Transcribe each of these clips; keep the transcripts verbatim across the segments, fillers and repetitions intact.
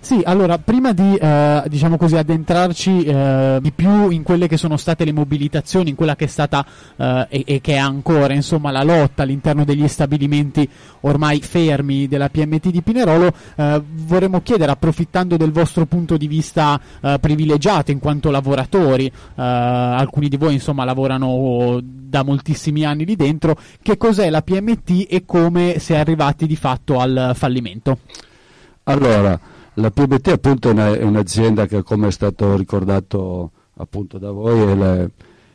Sì, allora, prima di, eh, diciamo così, addentrarci eh, di più in quelle che sono state le mobilitazioni, in quella che è stata eh, e, e che è ancora, insomma, la lotta all'interno degli stabilimenti ormai fermi della P M T di Pinerolo, eh, vorremmo chiedere, approfittando del vostro punto di vista eh, privilegiato in quanto lavoratori, eh, alcuni di voi, insomma, lavorano da moltissimi anni lì dentro, che cos'è la P M T e come si è arrivati di fatto al fallimento? Allora, la P M T appunto è, una, è un'azienda che, come è stato ricordato appunto da voi, è la,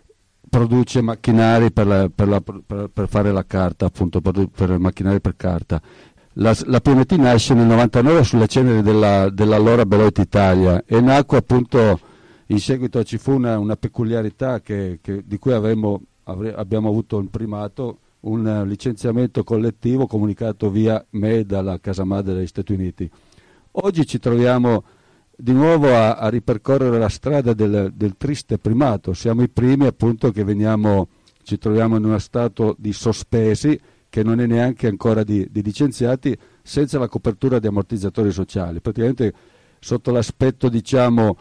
produce macchinari per, la, per, la, per, per fare la carta, appunto per, per macchinari per carta. La, la P M T nasce nel novantanove sulle ceneri della, dell'allora Beloit Italia e nacque appunto in seguito, ci fu una, una peculiarità che, che, di cui avremo, avre, abbiamo avuto il primato, un licenziamento collettivo comunicato via mail dalla casa madre degli Stati Uniti. Oggi ci troviamo di nuovo a, a ripercorrere la strada del, del triste primato. Siamo i primi appunto che veniamo, ci troviamo in uno stato di sospesi, che non è neanche ancora di, di licenziati, senza la copertura di ammortizzatori sociali. Praticamente sotto l'aspetto, diciamo,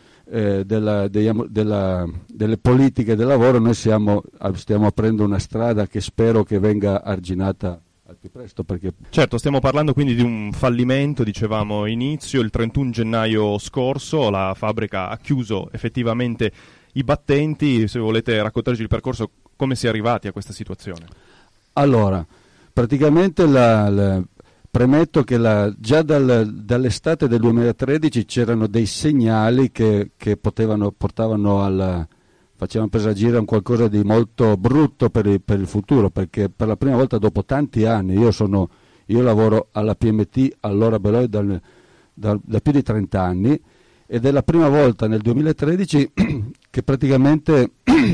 eh, della, dei, della, delle politiche del lavoro, noi siamo, stiamo aprendo una strada che spero che venga arginata al più presto, perché... Certo, stiamo parlando quindi di un fallimento, dicevamo inizio, il trentuno gennaio scorso la fabbrica ha chiuso effettivamente i battenti. Se volete raccontarci il percorso, come si è arrivati a questa situazione? Allora, praticamente la, la, premetto che la, già dal, dall'estate del duemilatredici c'erano dei segnali che, che potevano, portavano al... facevano presagire un qualcosa di molto brutto per il, per il futuro, perché per la prima volta dopo tanti anni, io, sono, io lavoro alla P M T, allora Beloit, dal, da, da più di trenta anni, ed è la prima volta nel duemilatredici che praticamente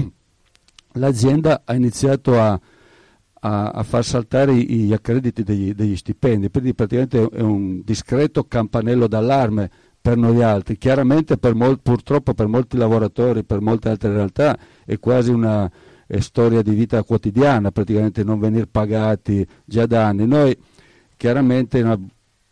l'azienda ha iniziato a, a, a far saltare gli accrediti degli, degli stipendi, quindi praticamente è un discreto campanello d'allarme per noi altri. Chiaramente per mol, purtroppo per molti lavoratori, per molte altre realtà è quasi una è storia di vita quotidiana, praticamente non venir pagati già da anni. Noi chiaramente una,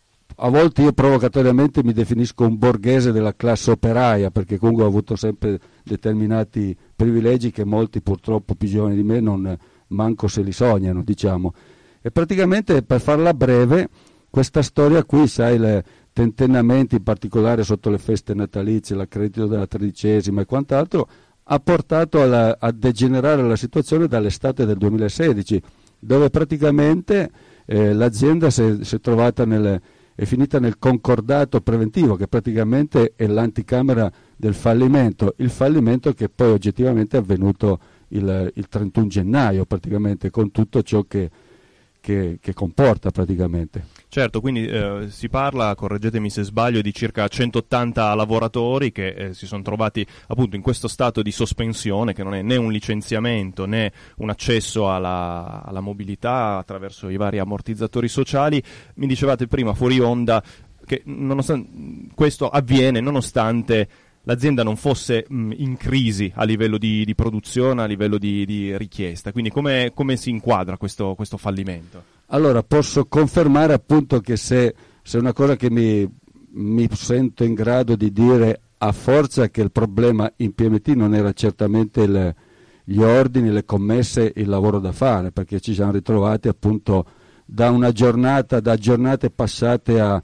a volte io provocatoriamente mi definisco un borghese della classe operaia, perché comunque ho avuto sempre determinati privilegi che molti purtroppo più giovani di me non manco se li sognano, diciamo. E praticamente, per farla breve, questa storia qui, sai, le tentennamenti, in particolare sotto le feste natalizie, l'accredito della tredicesima e quant'altro, ha portato alla, a degenerare la situazione dall'estate del duemilasedici, dove praticamente eh, l'azienda si è, si è trovata nel, è finita nel concordato preventivo, che praticamente è l'anticamera del fallimento, il fallimento che poi oggettivamente è avvenuto il, il trentuno gennaio, praticamente, con tutto ciò che Che, che comporta praticamente. Certo, quindi eh, si parla, correggetemi se sbaglio, di circa centottanta lavoratori che eh, si sono trovati appunto in questo stato di sospensione, che non è né un licenziamento né un accesso alla, alla mobilità attraverso i vari ammortizzatori sociali. Mi dicevate prima fuori onda che nonostante questo avviene nonostante l'azienda non fosse mh, in crisi a livello di, di produzione, a livello di, di richiesta. Quindi come, come si inquadra questo, questo fallimento? Allora, posso confermare appunto che se, se è una cosa che mi, mi sento in grado di dire a forza, che il problema in P M T non era certamente il, gli ordini, le commesse, il lavoro da fare, perché ci siamo ritrovati appunto da una giornata, da giornate passate a...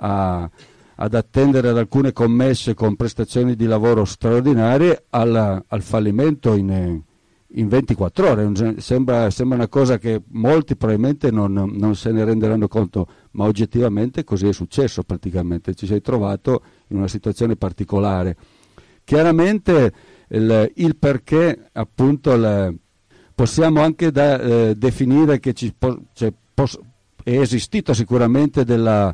a ad attendere ad alcune commesse con prestazioni di lavoro straordinarie alla, al fallimento in, in ventiquattro ore. Sembra, sembra una cosa che molti probabilmente non, non se ne renderanno conto, ma oggettivamente così è successo praticamente. Ci sei trovato in una situazione particolare. Chiaramente il, il perché appunto il, possiamo anche da, eh, definire che ci po- cioè, pos- è esistito sicuramente della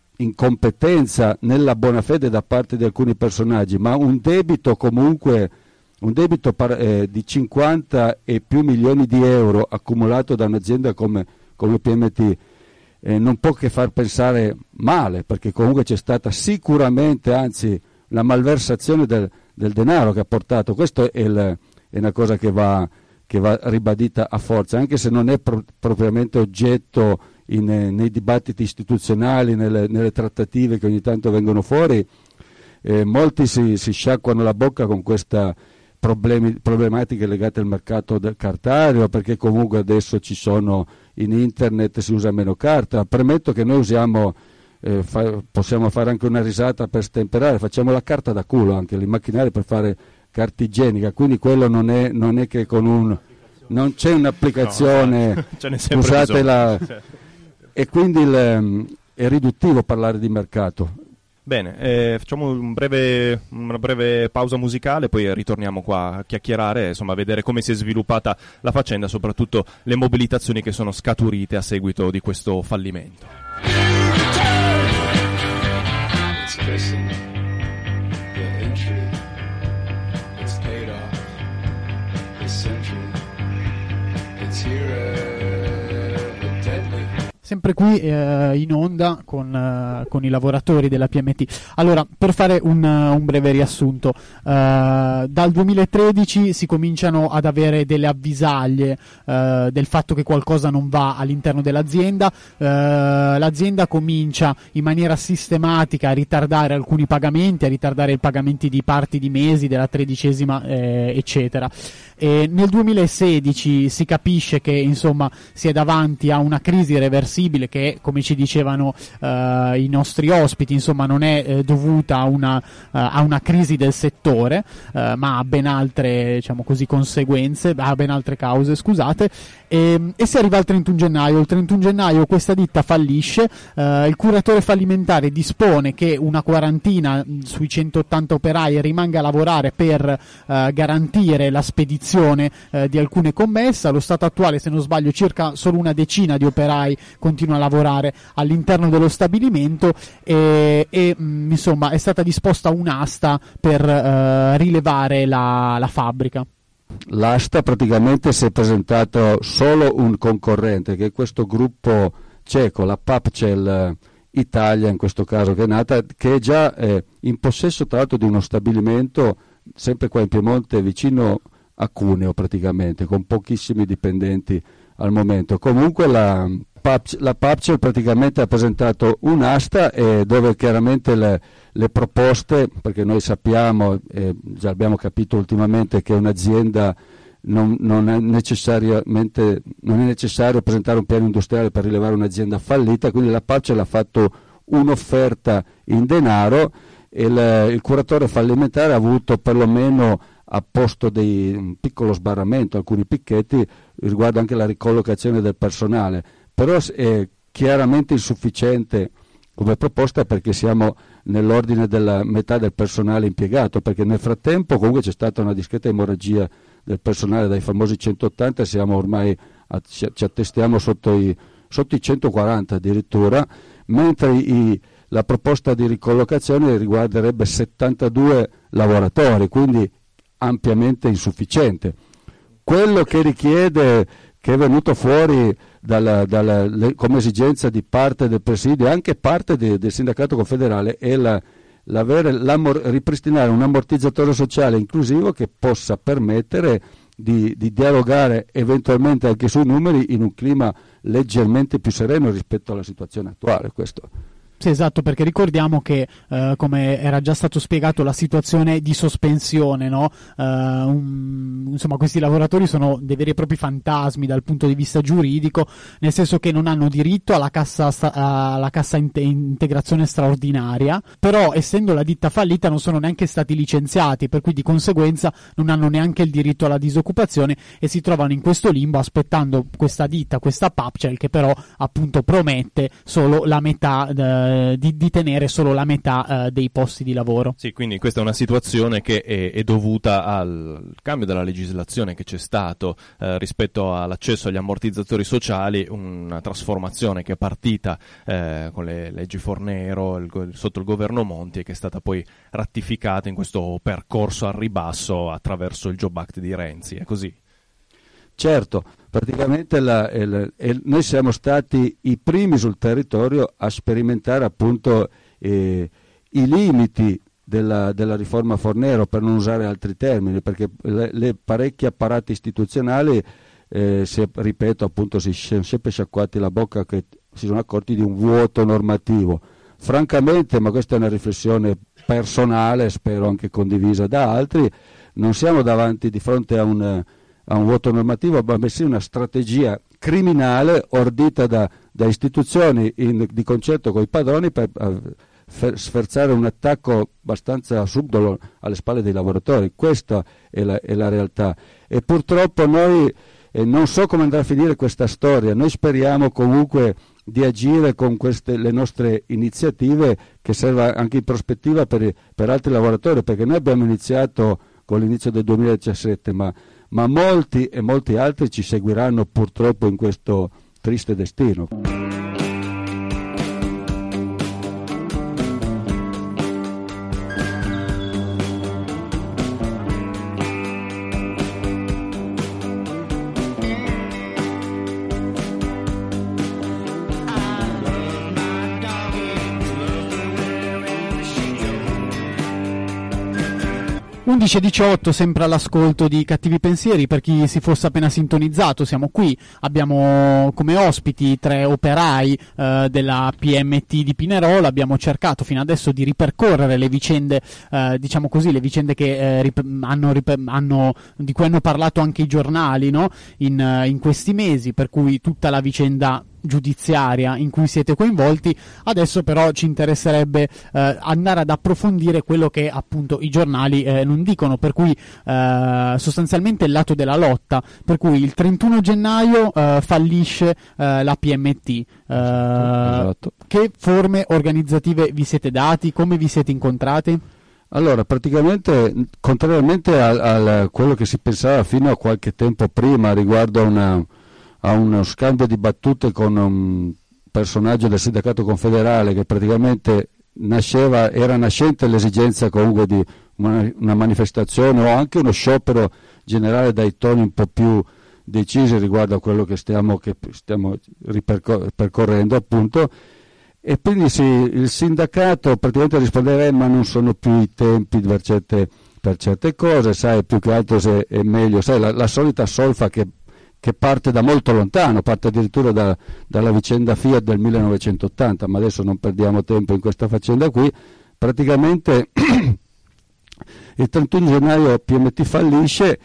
incompetenza nella buona fede da parte di alcuni personaggi, ma un debito comunque un debito par- eh, di cinquanta e più milioni di euro accumulato da un'azienda come, come P M T eh, non può che far pensare male, perché comunque c'è stata sicuramente, anzi, la malversazione del, del denaro che ha portato. Questo è, il, è una cosa che va, che va ribadita a forza, anche se non è pro- propriamente oggetto in, nei dibattiti istituzionali, nelle, nelle trattative che ogni tanto vengono fuori, eh, molti si, si sciacquano la bocca con questa problemi, problematiche legate al mercato del cartario, perché comunque adesso ci sono in internet, si usa meno carta. Premetto che noi usiamo, eh, fa, possiamo fare anche una risata per stemperare, facciamo la carta da culo, anche i macchinari per fare carta igienica, quindi quello non è, non è che con un non c'è un'applicazione, no, ce n'è sempre scusate la, bisogno. E quindi il, è riduttivo parlare di mercato. Bene, eh, facciamo un breve, una breve pausa musicale, poi ritorniamo qua a chiacchierare, insomma a vedere come si è sviluppata la faccenda, soprattutto le mobilitazioni che sono scaturite a seguito di questo fallimento. Sempre qui eh, in onda con, eh, con i lavoratori della P M T. Allora, per fare un, un breve riassunto, eh, dal duemilatredici si cominciano ad avere delle avvisaglie eh, del fatto che qualcosa non va all'interno dell'azienda. Eh, l'azienda comincia in maniera sistematica a ritardare alcuni pagamenti, a ritardare i pagamenti di parti di mesi, della tredicesima, eh, eccetera. E nel duemilasedici si capisce che insomma si è davanti a una crisi irreversibile che, come ci dicevano eh, i nostri ospiti, insomma non è eh, dovuta a una, uh, a una crisi del settore, uh, ma a ben altre, diciamo così, conseguenze, a ben altre cause, scusate. E, e si arriva al trentuno gennaio. Il trentuno gennaio questa ditta fallisce, uh, il curatore fallimentare dispone che una quarantina mh, sui centottanta operai rimanga a lavorare per uh, garantire la spedizione eh, di alcune commesse. Allo stato attuale, se non sbaglio, circa solo una decina di operai continua a lavorare all'interno dello stabilimento e, e mh, insomma è stata disposta un'asta per eh, rilevare la, la fabbrica. L'asta praticamente si è presentato solo un concorrente, che è questo gruppo ceco, la Papcel Italia in questo caso, che è nata, che è già eh, in possesso tra l'altro di uno stabilimento sempre qua in Piemonte vicino a Cuneo, praticamente con pochissimi dipendenti al momento. Comunque la, la Papcel praticamente ha presentato un'asta eh, dove chiaramente le, le proposte, perché noi sappiamo, eh, già abbiamo capito ultimamente che un'azienda non, non, è necessariamente, non è necessario presentare un piano industriale per rilevare un'azienda fallita, quindi la Papcel ha fatto un'offerta in denaro e il, il curatore fallimentare ha avuto perlomeno a posto di un piccolo sbarramento, alcuni picchetti riguardo anche la ricollocazione del personale, però è chiaramente insufficiente come proposta perché siamo nell'ordine della metà del personale impiegato, perché nel frattempo comunque c'è stata una discreta emorragia del personale dai famosi centottanta, siamo ormai a, ci, ci attestiamo sotto i, sotto i centoquaranta addirittura, mentre i, la proposta di ricollocazione riguarderebbe settantadue lavoratori, quindi ampiamente insufficiente. Quello che richiede, che è venuto fuori dalla, dalla, le, come esigenza di parte del presidio, anche parte de, del sindacato confederale, è la, l'avere, ripristinare un ammortizzatore sociale inclusivo che possa permettere di, di dialogare eventualmente anche sui numeri in un clima leggermente più sereno rispetto alla situazione attuale. Questo. Sì, esatto, perché ricordiamo che eh, come era già stato spiegato la situazione di sospensione, no? Uh, un, insomma questi lavoratori sono dei veri e propri fantasmi dal punto di vista giuridico, nel senso che non hanno diritto alla cassa, alla cassa inte- integrazione straordinaria, però essendo la ditta fallita non sono neanche stati licenziati, per cui di conseguenza non hanno neanche il diritto alla disoccupazione e si trovano in questo limbo aspettando questa ditta, questa Papcel, che però appunto promette solo la metà eh, Di, di tenere solo la metà uh, dei posti di lavoro. Sì, quindi questa è una situazione che è, è dovuta al cambio della legislazione che c'è stato eh, rispetto all'accesso agli ammortizzatori sociali, una trasformazione che è partita eh, con le leggi Fornero il, sotto il governo Monti e che è stata poi ratificata in questo percorso al ribasso attraverso il Job Act di Renzi, è così? Certo, praticamente la, el, el, noi siamo stati i primi sul territorio a sperimentare appunto eh, i limiti della, della riforma Fornero, per non usare altri termini, perché le, le parecchi apparati istituzionali eh, si, ripeto appunto si sono sempre sciacquati la bocca che si sono accorti di un vuoto normativo. Francamente, ma questa è una riflessione personale, spero anche condivisa da altri, non siamo davanti di fronte a un, a un vuoto normativo, ma bensì una strategia criminale ordita da, da istituzioni in, di concerto con i padroni per uh, sferzare un attacco abbastanza subdolo alle spalle dei lavoratori. Questa è la, è la realtà, e purtroppo noi eh, non so come andrà a finire questa storia. Noi speriamo comunque di agire con queste le nostre iniziative, che serva anche in prospettiva per, per altri lavoratori, perché noi abbiamo iniziato con l'inizio del duemiladiciassette, ma, ma molti e molti altri ci seguiranno purtroppo in questo triste destino. undici e diciotto, sempre all'ascolto di Cattivi Pensieri. Per chi si fosse appena sintonizzato, siamo qui, abbiamo come ospiti tre operai eh, della P M T di Pinerolo. Abbiamo cercato fino adesso di ripercorrere le vicende, eh, diciamo così, le vicende che eh, rip- hanno, rip- hanno, di cui hanno parlato anche i giornali, no? in, uh, in questi mesi, per cui tutta la vicenda giudiziaria in cui siete coinvolti. Adesso però ci interesserebbe eh, andare ad approfondire quello che appunto i giornali eh, non dicono, per cui eh, sostanzialmente il lato della lotta, per cui il trentuno gennaio eh, fallisce eh, la P M T. Eh, esatto. Che forme organizzative vi siete dati? Come vi siete incontrati? Allora, praticamente, contrariamente a quello che si pensava fino a qualche tempo prima riguardo a una a uno scambio di battute con un personaggio del sindacato confederale, che praticamente nasceva, era nascente l'esigenza comunque di una, una manifestazione o anche uno sciopero generale dai toni un po' più decisi riguardo a quello che stiamo, che stiamo ripercorrendo appunto, e quindi sì, il sindacato praticamente rispondeva: ma non sono più i tempi per certe, per certe cose, sai, più che altro se è meglio, sai, la, la solita solfa che che parte da molto lontano, parte addirittura da, dalla vicenda Fiat del millenovecentottanta, ma adesso non perdiamo tempo in questa faccenda qui. Praticamente il trentuno gennaio P M T fallisce,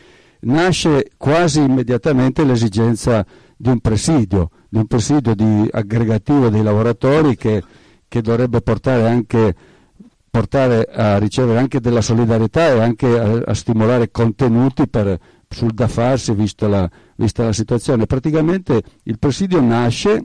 nasce quasi immediatamente l'esigenza di un presidio, di un presidio di aggregativo dei lavoratori che, che dovrebbe portare anche portare a ricevere anche della solidarietà e anche a, a stimolare contenuti per, sul da farsi vista la, vista la situazione. Praticamente il presidio nasce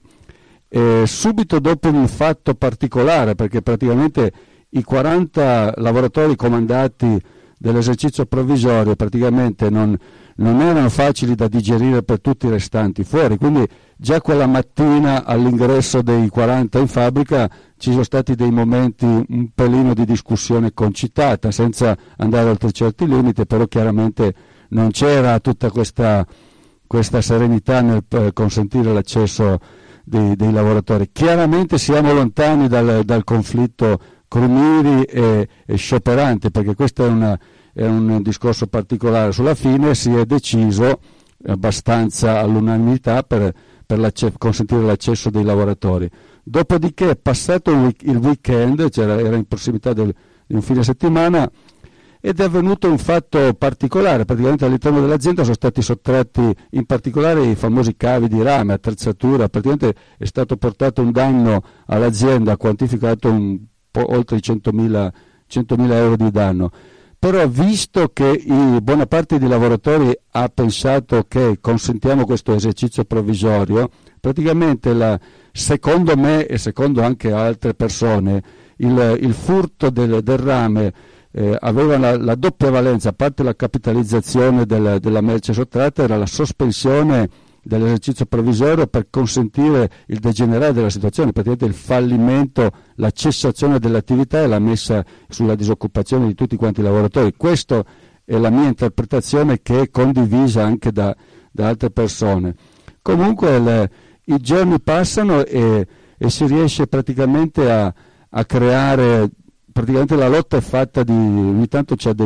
eh, subito dopo un fatto particolare, perché praticamente i quaranta lavoratori comandati dell'esercizio provvisorio praticamente non, non erano facili da digerire per tutti i restanti fuori, quindi già quella mattina all'ingresso dei quaranta in fabbrica ci sono stati dei momenti un pelino di discussione concitata, senza andare oltre certi limiti, però chiaramente non c'era tutta questa, questa serenità nel eh, consentire l'accesso dei, dei lavoratori. Chiaramente siamo lontani dal, dal conflitto crumiri e, e scioperante, perché questo è, una, è un discorso particolare. Sulla fine si è deciso abbastanza all'unanimità per, per l'acce- consentire l'accesso dei lavoratori. Dopodiché, passato il, week- il weekend, c'era, era in prossimità del, di un fine settimana, ed è avvenuto un fatto particolare. Praticamente all'interno dell'azienda sono stati sottratti in particolare i famosi cavi di rame, attrezzatura. Praticamente è stato portato un danno all'azienda quantificato un po' oltre i centomila euro di danno. Però visto che i, buona parte dei lavoratori ha pensato che consentiamo questo esercizio provvisorio, praticamente la, secondo me e secondo anche altre persone il, il furto del, del rame Eh, aveva la, la doppia valenza. A parte la capitalizzazione del, della merce sottratta, era la sospensione dell'esercizio provvisorio per consentire il degenerare della situazione, praticamente il fallimento, la cessazione dell'attività e la messa sulla disoccupazione di tutti quanti i lavoratori. Questa è la mia interpretazione, che è condivisa anche da, da altre persone. Comunque le, i giorni passano e, e si riesce praticamente a, a creare. Praticamente la lotta è fatta di, ogni tanto c'è dei,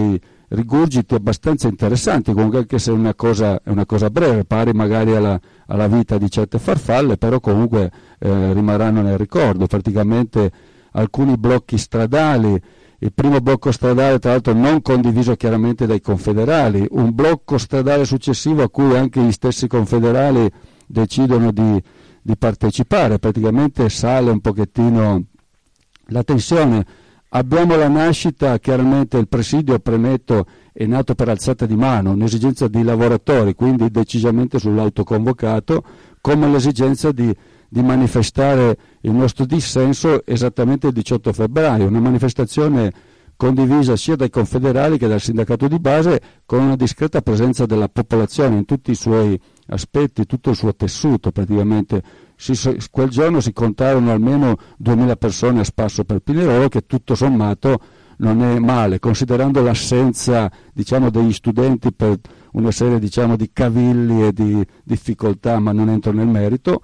rigurgiti abbastanza interessanti, comunque, anche se è una cosa, è una cosa breve, pari magari alla, alla vita di certe farfalle, però comunque eh, rimarranno nel ricordo. Praticamente alcuni blocchi stradali, il primo blocco stradale tra l'altro non condiviso chiaramente dai confederali, un blocco stradale successivo a cui anche gli stessi confederali decidono di, di partecipare, praticamente sale un pochettino la tensione. Abbiamo la nascita, chiaramente il presidio, premetto, è nato per alzata di mano, un'esigenza di lavoratori, quindi decisamente sull'autoconvocato, come l'esigenza di, di manifestare il nostro dissenso esattamente il diciotto febbraio, una manifestazione condivisa sia dai confederali che dal sindacato di base, con una discreta presenza della popolazione in tutti i suoi aspetti, tutto il suo tessuto praticamente. Si, quel giorno si contarono almeno duemila persone a spasso per Pinerolo, che tutto sommato non è male, considerando l'assenza, diciamo, degli studenti per una serie, diciamo, di cavilli e di difficoltà, ma non entro nel merito,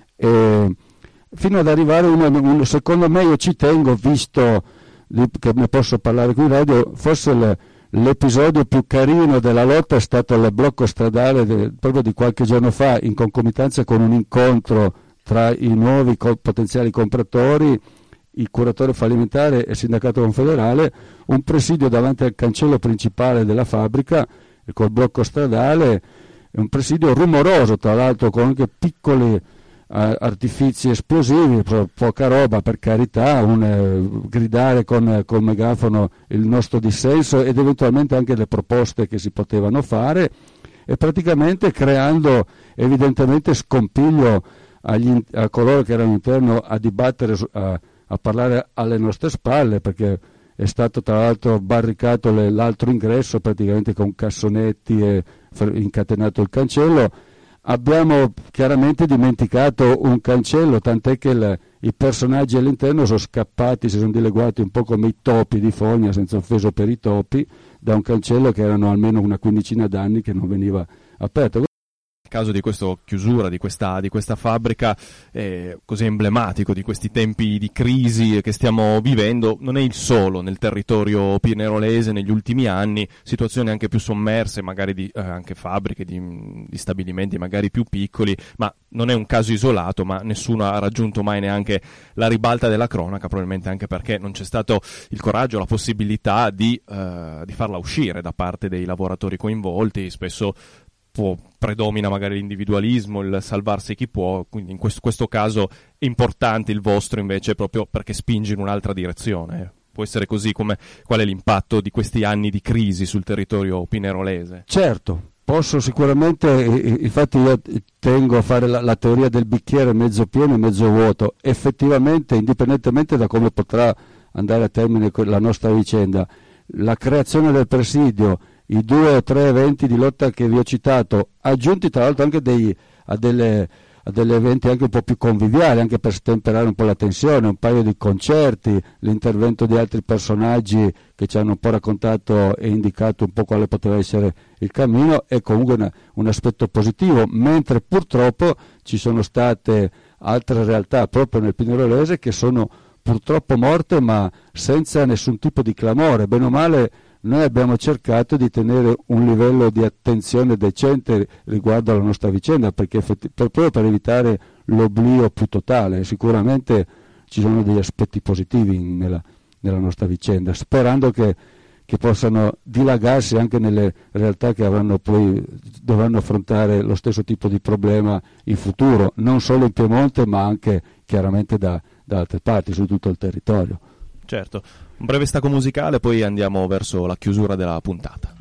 e fino ad arrivare uno, uno, secondo me, io ci tengo, visto che ne posso parlare qui in radio, forse le, l'episodio più carino della lotta è stato il blocco stradale de, proprio di qualche giorno fa, in concomitanza con un incontro tra i nuovi co- potenziali compratori, il curatore fallimentare e il sindacato confederale, un presidio davanti al cancello principale della fabbrica col blocco stradale, un presidio rumoroso tra l'altro, con anche piccoli Uh, artifici esplosivi, poca roba per carità, un, uh, gridare con col megafono il nostro dissenso ed eventualmente anche le proposte che si potevano fare, e praticamente creando evidentemente scompiglio agli, a coloro che erano interno a dibattere, a, a parlare alle nostre spalle, perché è stato tra l'altro barricato le, l'altro ingresso praticamente con cassonetti e incatenato il cancello. Abbiamo chiaramente dimenticato un cancello, tant'è che il, i personaggi all'interno sono scappati, si sono dileguati un po' come i topi di Fogna, senza offeso per i topi, da un cancello che erano almeno una quindicina d'anni che non veniva aperto. Il caso di questa chiusura di questa, di questa fabbrica è così emblematico di questi tempi di crisi che stiamo vivendo, non è il solo nel territorio pinerolese negli ultimi anni, situazioni anche più sommerse, magari di eh, anche fabbriche, di, di stabilimenti magari più piccoli, ma non è un caso isolato, ma nessuno ha raggiunto mai neanche la ribalta della cronaca, probabilmente anche perché non c'è stato il coraggio, la possibilità di, eh, di farla uscire da parte dei lavoratori coinvolti. Spesso può, predomina magari l'individualismo, il salvarsi chi può, quindi in questo, questo caso è importante il vostro invece proprio perché spinge in un'altra direzione. Può essere così? Come, qual è l'impatto di questi anni di crisi sul territorio pinerolese? Certo, posso sicuramente, infatti io tengo a fare la, la teoria del bicchiere mezzo pieno e mezzo vuoto. Effettivamente, indipendentemente da come potrà andare a termine la nostra vicenda, la creazione del presidio, i due o tre eventi di lotta che vi ho citato, aggiunti tra l'altro anche dei, a, delle, a degli eventi anche un po' più conviviali, anche per stemperare un po' la tensione, un paio di concerti, l'intervento di altri personaggi che ci hanno un po' raccontato e indicato un po' quale poteva essere il cammino, è comunque una, un aspetto positivo, mentre purtroppo ci sono state altre realtà proprio nel Pinerolese che sono purtroppo morte, ma senza nessun tipo di clamore. Bene o male noi abbiamo cercato di tenere un livello di attenzione decente riguardo alla nostra vicenda, perché effetti, per, proprio per evitare l'oblio più totale. Sicuramente ci sono degli aspetti positivi nella, nella nostra vicenda, sperando che, che possano dilagarsi anche nelle realtà che avranno poi, dovranno affrontare lo stesso tipo di problema in futuro, non solo in Piemonte ma anche chiaramente da, da altre parti, su tutto il territorio. Certo, un breve stacco musicale, poi andiamo verso la chiusura della puntata.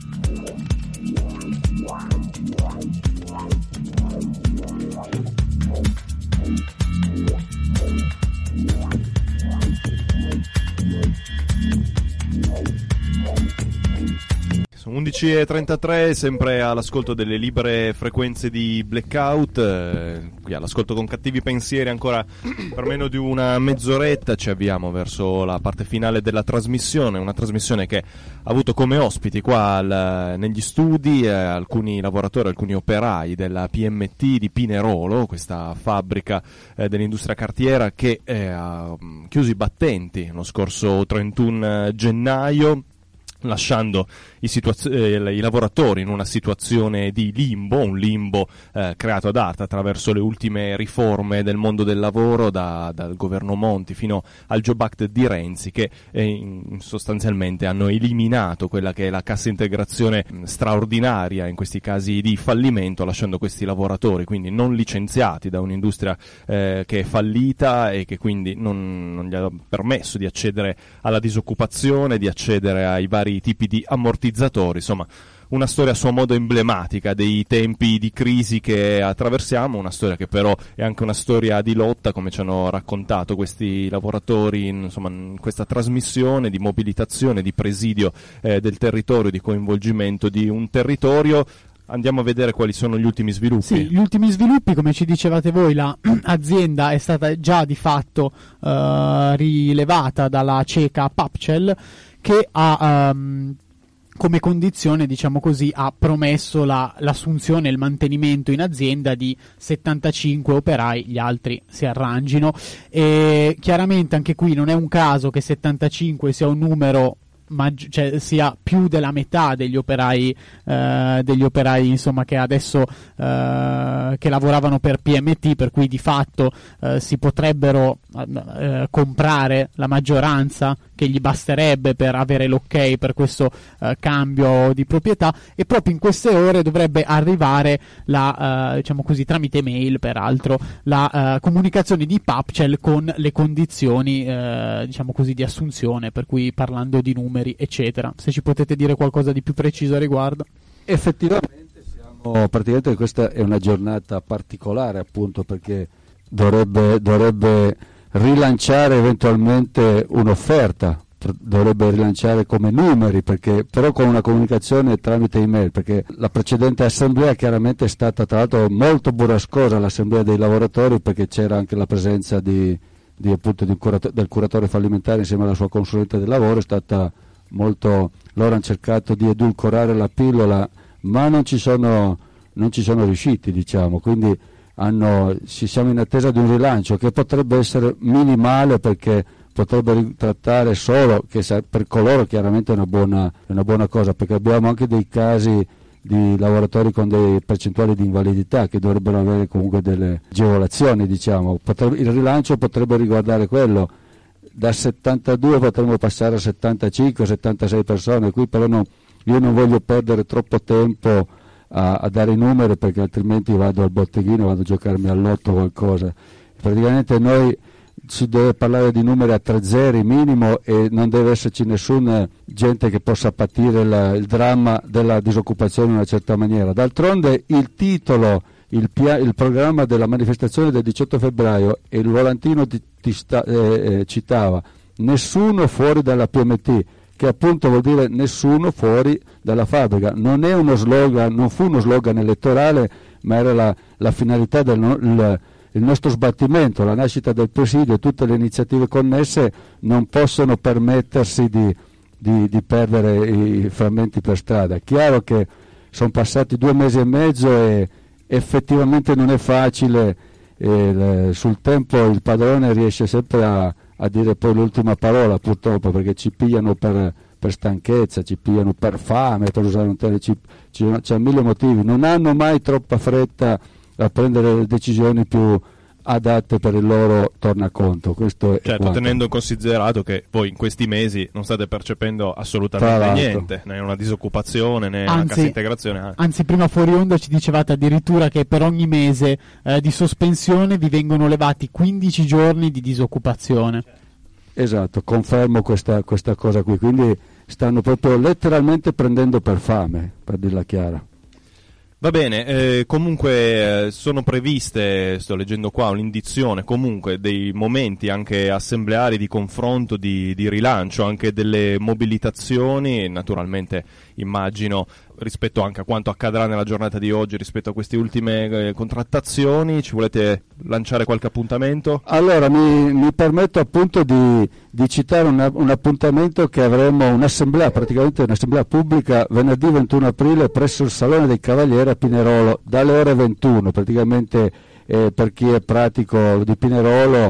Sono undici e trentatré, sempre all'ascolto delle libere frequenze di Blackout, eh, qui all'ascolto con Cattivi Pensieri ancora per meno di una mezz'oretta. Ci avviamo verso la parte finale della trasmissione, una trasmissione che ha avuto come ospiti qua al, negli studi eh, alcuni lavoratori, alcuni operai della P M T di Pinerolo, questa fabbrica eh, dell'industria cartiera che eh, ha chiuso i battenti lo scorso trentuno gennaio. lasciando i, situaz- eh, i lavoratori in una situazione di limbo, un limbo eh, creato ad arte attraverso le ultime riforme del mondo del lavoro, da, dal governo Monti fino al Job Act di Renzi, che eh, in, sostanzialmente hanno eliminato quella che è la cassa integrazione mh, straordinaria in questi casi di fallimento, lasciando questi lavoratori quindi non licenziati da un'industria eh, che è fallita e che quindi non, non gli ha permesso di accedere alla disoccupazione, di accedere ai vari tipi di ammortizzatori. Insomma, una storia a suo modo emblematica dei tempi di crisi che attraversiamo, una storia che però è anche una storia di lotta, come ci hanno raccontato questi lavoratori in, insomma, in questa trasmissione di mobilitazione, di presidio eh, del territorio, di coinvolgimento di un territorio. Andiamo a vedere quali sono gli ultimi sviluppi. Sì, gli ultimi sviluppi, come ci dicevate voi, l'azienda è stata già di fatto uh, rilevata dalla cieca Papcel, che ha um, come condizione, diciamo così, ha promesso la, l'assunzione e il mantenimento in azienda di settantacinque operai, gli altri si arrangino. E chiaramente anche qui non è un caso che settantacinque sia un numero Maggi- cioè sia più della metà degli operai eh, degli operai insomma che adesso eh, che lavoravano per P M T, per cui di fatto eh, si potrebbero eh, comprare la maggioranza che gli basterebbe per avere l'ok per questo eh, cambio di proprietà, e proprio in queste ore dovrebbe arrivare la eh, diciamo così, tramite mail peraltro, la eh, comunicazione di Papcel con le condizioni eh, diciamo così di assunzione, per cui parlando di numeri eccetera. Se ci potete dire qualcosa di più preciso a riguardo. Effettivamente siamo praticamente, questa è una giornata particolare, appunto perché dovrebbe, dovrebbe rilanciare eventualmente un'offerta, dovrebbe rilanciare come numeri, perché però con una comunicazione tramite email, perché la precedente assemblea chiaramente è stata tra l'altro molto burrascosa, l'assemblea dei lavoratori, perché c'era anche la presenza di, di appunto di un curato- del curatore fallimentare insieme alla sua consulente del lavoro. È stata molto, loro hanno cercato di edulcorare la pillola, ma non ci sono, non ci sono riusciti, diciamo, quindi hanno, ci siamo in attesa di un rilancio che potrebbe essere minimale, perché potrebbe ritrattare solo, che per coloro chiaramente è una buona, è una buona cosa, perché abbiamo anche dei casi di lavoratori con delle percentuali di invalidità che dovrebbero avere comunque delle agevolazioni, diciamo. Potrebbe, il rilancio potrebbe riguardare quello. Da settantadue potremmo passare a settantacinque settantasei persone. Qui però no, io non voglio perdere troppo tempo a, a dare i numeri, perché altrimenti vado al botteghino, vado a giocarmi all'otto qualcosa. Praticamente noi si deve parlare di numeri a tre zeri minimo, e non deve esserci nessuna gente che possa patire la, il dramma della disoccupazione in una certa maniera. D'altronde il titolo, il, pia- il programma della manifestazione del diciotto febbraio, e il volantino ti, ti sta, eh, eh, citava nessuno fuori dalla P M T, che appunto vuol dire nessuno fuori dalla fabbrica. Non è uno slogan, non fu uno slogan elettorale, ma era la, la finalità del no, il, il nostro sbattimento, la nascita del presidio e tutte le iniziative connesse non possono permettersi di, di, di perdere i frammenti per strada. È chiaro che sono passati due mesi e mezzo e effettivamente non è facile, e le, sul tempo il padrone riesce sempre a, a dire poi l'ultima parola, purtroppo, perché ci pigliano per, per stanchezza, ci pigliano per fame, per usare un termine, ci, ci, c'è mille motivi, non hanno mai troppa fretta a prendere le decisioni più adatte per il loro tornaconto. Questo è certo, quanto. Tenendo considerato che voi in questi mesi non state percependo assolutamente niente, né una disoccupazione né anzi, una cassa integrazione. Anzi, prima fuori onda ci dicevate addirittura che per ogni mese eh, di sospensione vi vengono levati quindici giorni di disoccupazione. Esatto, confermo questa, questa cosa qui, quindi stanno proprio letteralmente prendendo per fame, per dirla chiara. Va bene, eh, comunque eh, sono previste, sto leggendo qua un'indizione, comunque dei momenti anche assembleari di confronto, di, di rilancio, anche delle mobilitazioni, naturalmente immagino rispetto anche a quanto accadrà nella giornata di oggi, rispetto a queste ultime eh, contrattazioni. Ci volete lanciare qualche appuntamento? Allora, mi, mi permetto appunto di, di citare una, un appuntamento che avremo, un'assemblea, praticamente un'assemblea pubblica, venerdì ventuno aprile presso il Salone dei Cavalieri a Pinerolo, dalle ore ventuno, praticamente eh, per chi è pratico di Pinerolo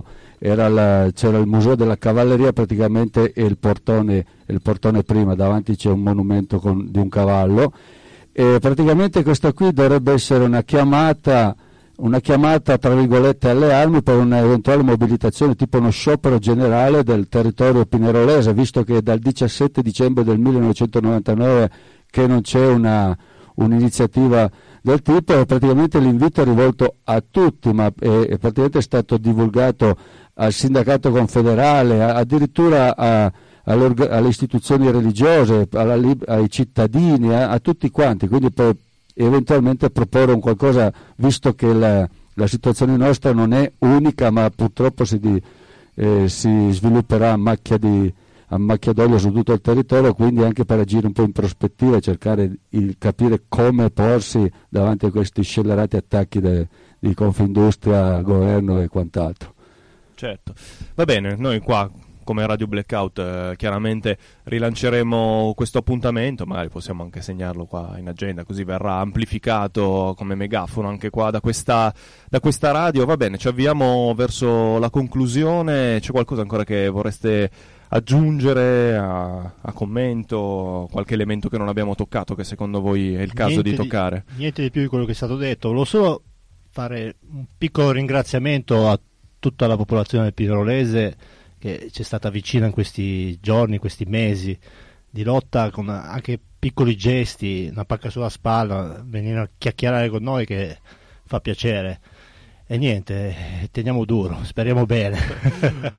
era la, c'era il museo della cavalleria praticamente e il portone, il portone prima, davanti c'è un monumento con, di un cavallo, e praticamente questa qui dovrebbe essere una chiamata, una chiamata tra virgolette alle armi per un'eventuale mobilitazione, tipo uno sciopero generale del territorio pinerolese, visto che dal diciassette dicembre del millenovecentonovantanove che non c'è una, un'iniziativa del tipo, e praticamente l'invito è rivolto a tutti, ma è, è praticamente stato divulgato al sindacato confederale, a, addirittura a, alle, alle istituzioni religiose, alla, ai cittadini, a, a tutti quanti, quindi per eventualmente proporre un qualcosa, visto che la, la situazione nostra non è unica, ma purtroppo si, di, eh, si svilupperà a macchia di a macchia d'olio su tutto il territorio, quindi anche per agire un po' in prospettiva e cercare di capire come porsi davanti a questi scellerati attacchi de, di Confindustria, governo e quant'altro. Certo, va bene, noi qua come Radio Blackout eh, chiaramente rilanceremo questo appuntamento, magari possiamo anche segnarlo qua in agenda, così verrà amplificato come megafono anche qua da questa, da questa radio. Va bene, ci avviamo verso la conclusione, c'è qualcosa ancora che vorreste aggiungere a, a commento, qualche elemento che non abbiamo toccato che secondo voi è il caso niente di toccare? Di, niente di più di quello che è stato detto, volevo solo fare un piccolo ringraziamento a tutta la popolazione del Pinerolese che ci è stata vicina in questi giorni, questi mesi di lotta, con anche piccoli gesti, una pacca sulla spalla, venire a chiacchierare con noi che fa piacere. E niente, teniamo duro, speriamo bene.